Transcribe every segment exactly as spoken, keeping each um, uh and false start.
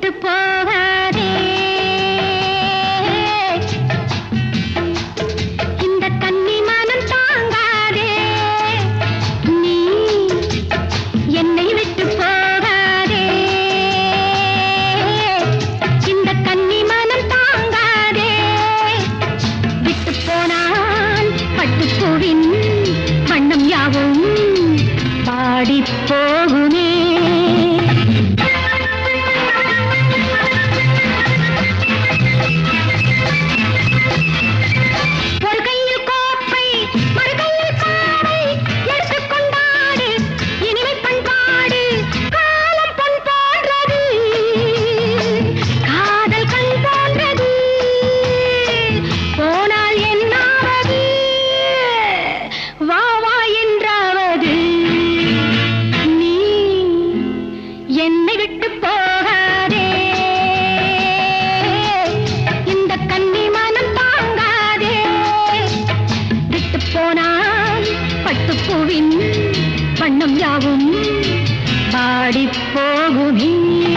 விட்டு போகாதே இந்த கன்னி மனம் தாங்காதே நீ என்னை விட்டு போகாதே இந்த கன்னி மனம் தாங்காதே விட்டு போனால் பட்டுப்பூவின் வண்ணம் யாவும் பாடி போகுமே ஒரு கையில் கோப்பை மறு கையில் காடை எடுத்துக் கொண்டாடு இனிமை பண்பாடு காலம் பொன் போன்றது காதல் கண் போன்றது போனால் என்னாவது வா வா என்றாவது நீ என்னை விட்டு போகாதே இந்த கன்னி மனம் தாங்காதே விட்டு போனால் பட்டுப்பூவின் வண்ணம் யாவும் பாடி போகுமே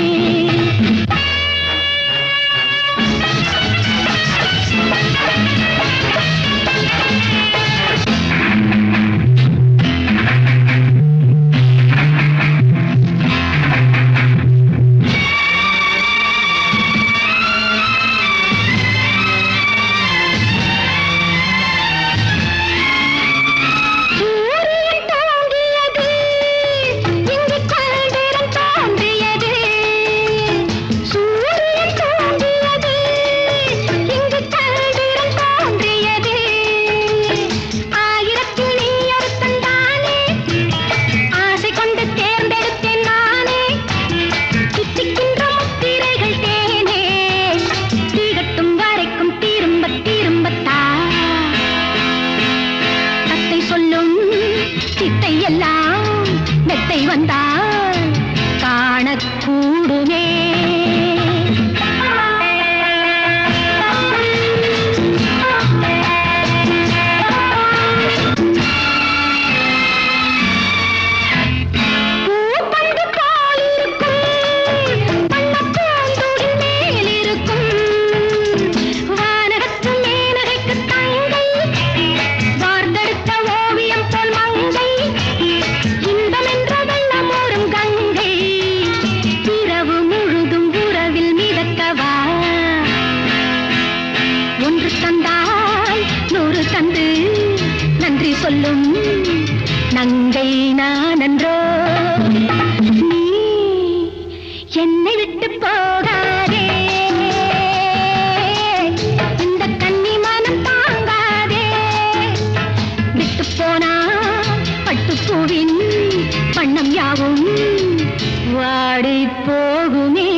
எல்லாம் மெத்தை வந்தால் காணக்கூடுமே பூப்பந்து போல் இருக்கும் வண்ணப்பூந்தொடில் மேல் இருக்கும் வானகத்து மேனகைக்கு தங்கை வார்ந்தெடுத்த ஓவியம் போல் மங்கை இன்பம் என்ற வெள்ளம் ஓடும் கங்கை இரவு முழுதும் உறவில் மிதக்கவா ஒன்று தந்தால் நூறு தந்து நன்றி சொல்லும் நங்கை நான் அன்றோ நீ என்னை விட்டு போகாதே இந்த கன்னி மனம் தாங்காதே விட்டு போனா பட்டுப்பூவின் வண்ணம் யாவும் வாடி போகுமே